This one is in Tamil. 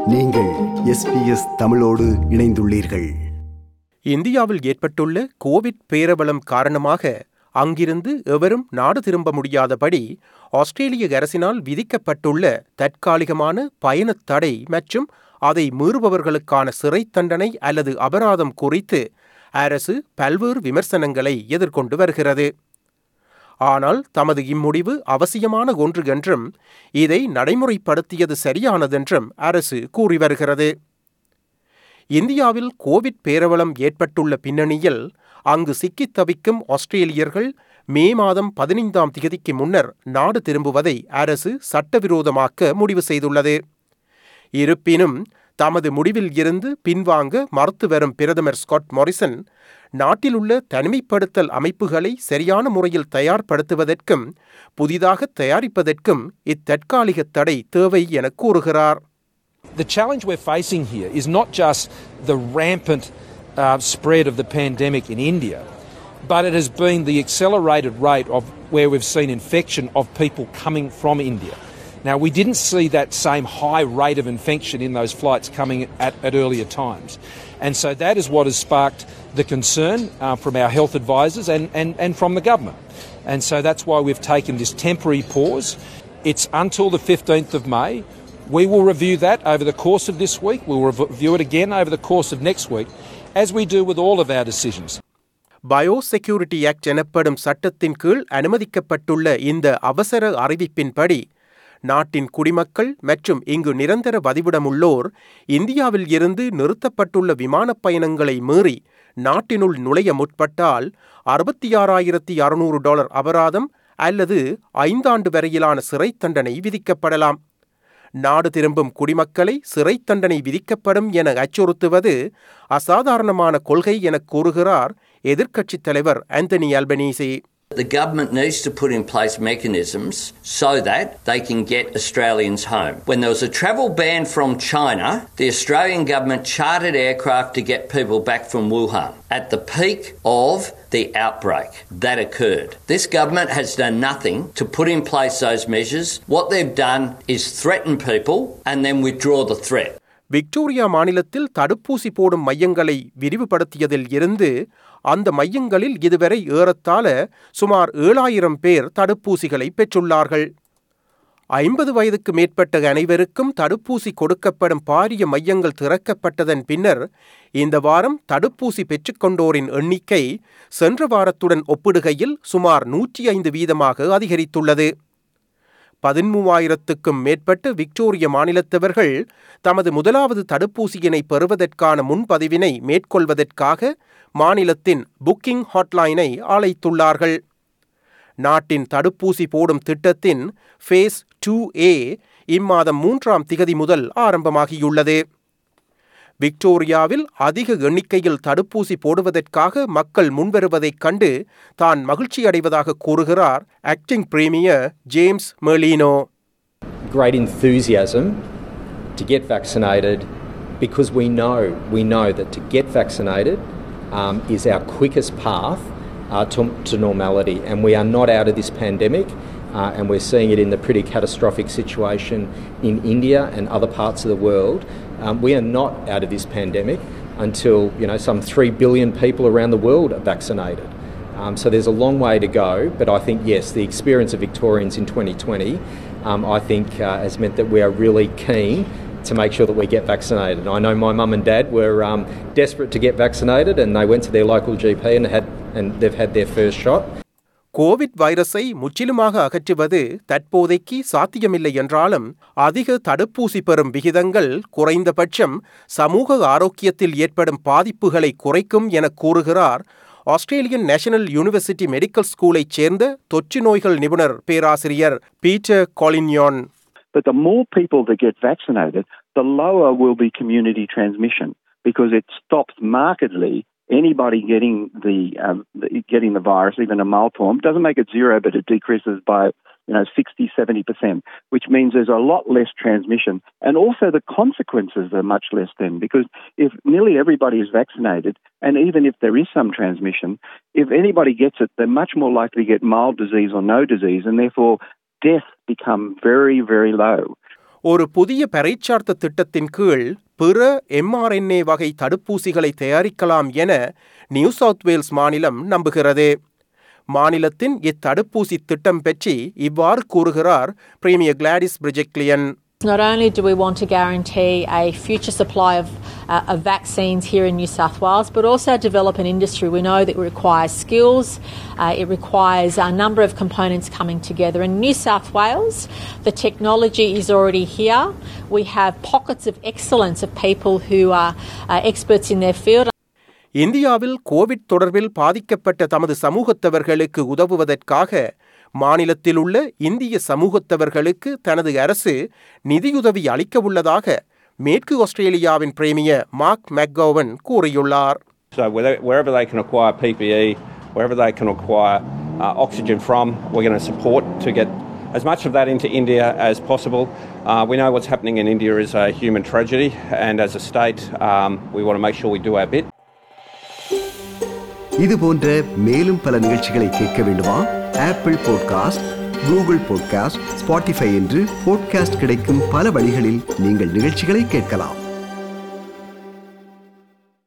நீங்கள் SBS தமிழோடு இணைந்துள்ளீர்கள். இந்தியாவில் ஏற்பட்டுள்ள கோவிட் பேரவலம் காரணமாக அங்கிருந்து எவரும் நாடு திரும்ப முடியாதபடி ஆஸ்திரேலிய அரசினால் விதிக்கப்பட்டுள்ள தற்காலிகமான பயணத் தடை மற்றும் அதை மீறுபவர்களுக்கான சிறை தண்டனை அல்லது அபராதம் குறித்து அரசு பல்வேறு விமர்சனங்களை எதிர்கொண்டு வருகிறது. ஆனால் தமது இம்முடிவு அவசியமான ஒன்று என்றும் இதை நடைமுறைப்படுத்தியது சரியானதென்றும் அரசு கூறி வருகிறது. இந்தியாவில் கோவிட் பேரவலம் ஏற்பட்டுள்ள பின்னணியில் அங்கு சிக்கித் தவிக்கும் ஆஸ்திரேலியர்கள் மே மாதம் 15ஆம் தேதிக்கு முன்னர் நாடு திரும்புவதை அரசு சட்டவிரோதமாக்க முடிவு செய்துள்ளது. இருப்பினும் தமது முடிவில் இருந்து பின்வாங்க மறுத்து வரும் பிரதமர் ஸ்காட் மாரிசன் நாட்டில் உள்ள தனிமைப்படுத்தல் அமைப்புகளை சரியான முறையில் தயார்படுத்துவதற்கும் புதிதாக தயாரிப்பதற்கும் இத்தற்காலிக தடை தேவை என கூறுகிறார். The challenge we're facing here is not just the rampant spread of the pandemic in India, but it has been the accelerated rate of where we've seen infection of people coming from India. Now, we didn't see that same high rate of infection in those flights coming at earlier times. And so that is what has sparked the concern from our health advisors and from the government. And so that's why we've taken this temporary pause. It's until the 15th of May. We will review that over the course of this week. We'll review it again over the course of next week, as we do with all of our decisions. Biosecurity act எனப்படும் சட்டத்தின் கீழ் அனுமதிக்கப்பட்டுள்ள இந்த அவசர அறிவிப்பின்படி நாட்டின் குடிமக்கள் மற்றும் இங்கு நிரந்தர வதிவிடமுள்ளோர் இந்தியாவில் இருந்து நிறுத்தப்பட்டுள்ள விமானப் பயணங்களை மீறி நாட்டினுள் நுழைய முற்பட்டால் $66,600 அபராதம் அல்லது 5 ஆண்டு வரையிலான சிறை தண்டனை விதிக்கப்படலாம். நாடு திரும்பும் குடிமக்களை சிறை தண்டனை விதிக்கப்படும் என அச்சுறுத்துவது அசாதாரணமான கொள்கை என கூறுகிறார் எதிர்க்கட்சித் தலைவர் Anthony Albanese. The government needs to put in place mechanisms so that they can get Australians home. When there was a travel ban from China, the Australian government chartered aircraft to get people back from Wuhan at the peak of the outbreak that occurred. This government has done nothing to put in place those measures. What they've done is threaten people and then withdraw the threat. Victoria மாநிலத்தில் தடுப்பூசி போடும் மையங்களை விரிவுபடுத்தியதில் இருந்து அந்த மையங்களில் இதுவரை ஏறத்தாழ சுமார் 7,000 பேர் தடுப்பூசிகளை பெற்றுள்ளார்கள். 50 வயதுக்கு மேற்பட்ட அனைவருக்கும் தடுப்பூசி கொடுக்கப்படும் பாரிய மையங்கள் திறக்கப்பட்டதன் பின்னர் இந்த வாரம் தடுப்பூசி பெற்றுக்கொண்டோரின் எண்ணிக்கை சென்ற வாரத்துடன் ஒப்பிடுகையில் சுமார் 105% அதிகரித்துள்ளது. 13,000க்கும் மேற்பட்ட விக்டோரிய மாநிலத்தவர்கள் தமது முதலாவது தடுப்பூசியினை பெறுவதற்கான முன்பதிவினை மேற்கொள்வதற்காக மாநிலத்தின் புக்கிங் ஹாட்லைனை அழைத்துள்ளார்கள். நாட்டின் தடுப்பூசி போடும் திட்டத்தின் ஃபேஸ் 2A இம்மாதம் 3ஆம் திகதி முதல் ஆரம்பமாகியுள்ளது. விக்டோரியாவில் அதிக எண்ணிக்கையில் தடுப்பூசி போடுவதற்காக மக்கள் முன்வருவதைக் கண்டு தான் மகிழ்ச்சி அடைவதாக கூறுகிறார் acting premier James Merlino. Great enthusiasm to get vaccinated because we know that to get vaccinated is our quickest path to normality, and we are not out of this pandemic. And we're seeing it in the pretty catastrophic situation in India and other parts of the world. We are not out of this pandemic until some 3 billion people around the world are vaccinated. So there's a long way to go, but I think yes, the experience of Victorians in 2020 I think has meant that we are really keen to make sure that we get vaccinated. I know my mum and dad were desperate to get vaccinated, and they went to their local GP and they've had their first shot. Covid வைரஸை முற்றிலுமாக அகற்றுவது தற்போதைக்கு சாத்தியமில்லை என்றாலும் அதிக தடுப்பூசி பெறும் விகிதங்கள் குறைந்தபட்சம் சமூக ஆரோக்கியத்தில் ஏற்படும் பாதிப்புகளை குறைக்கும் என கூறுகிறார் ஆஸ்திரேலியன் நேஷனல் யூனிவர்சிட்டி மெடிக்கல் ஸ்கூலைச் சேர்ந்த தொற்று நோய்கள் நிபுணர் பேராசிரியர் Peter Collignon. But the more people that get vaccinated, the lower will be community transmission because it stops markedly anybody getting the virus, even a mild form. Doesn't make it zero, but it decreases by 60-70%, which means there's a lot less transmission, and also the consequences are much less then, because if nearly everybody is vaccinated, and even if there is some transmission, if anybody gets it, they're much more likely to get mild disease or no disease, and therefore death become very, very low. ஒரு புதிய பரீட்சார்த்த திட்டத்தின் கீழ் பிற mRNA வகை தடுப்பூசிகளை தயாரிக்கலாம் என நியூ சவுத் வேல்ஸ் மாநிலம் நம்புகிறது. மாநிலத்தின் இத்தடுப்பூசி திட்டம் பற்றி இவ்வாறு கூறுகிறார் premier Gladys Berejiklian. Not only do we want to guarantee a future supply of vaccines here in New South Wales, but also develop an industry. We know that it requires skills, it requires a number of components coming together. In New South Wales, the technology is already here. We have pockets of excellence of people who are experts in their field. இந்தியாவில் கோவிட் தொடர்பில் பாதிக்கப்பட்ட தமது சமூகத்தவர்களுக்கு உதவுவதற்காக மாநிலத்தில் உள்ள இந்திய சமூகத்தவர்களுக்கு தனது அரசு நிதியுதவி அளிக்க உள்ளதாக மேற்கு ஆஸ்திரேலியாவின் பிரேமியர் மார்க் மெக்கோவன் கூறியுள்ளார். So wherever they can acquire PPE, wherever they can acquire oxygen from, we're going to support to get as much of that into India as possible. We know what's happening in India is a human tragedy, and as a state, we want to make sure we do our bit. இது போன்ற மேலும் பல நிகழ்ச்சிகளை கேட்க வேண்டுமா? Apple podcast, Google podcast, Spotify என்று பாட்காஸ்ட் கிடைக்கும் பல வழிகளில் நீங்கள் நிகழ்ச்சிகளை கேட்கலாம்.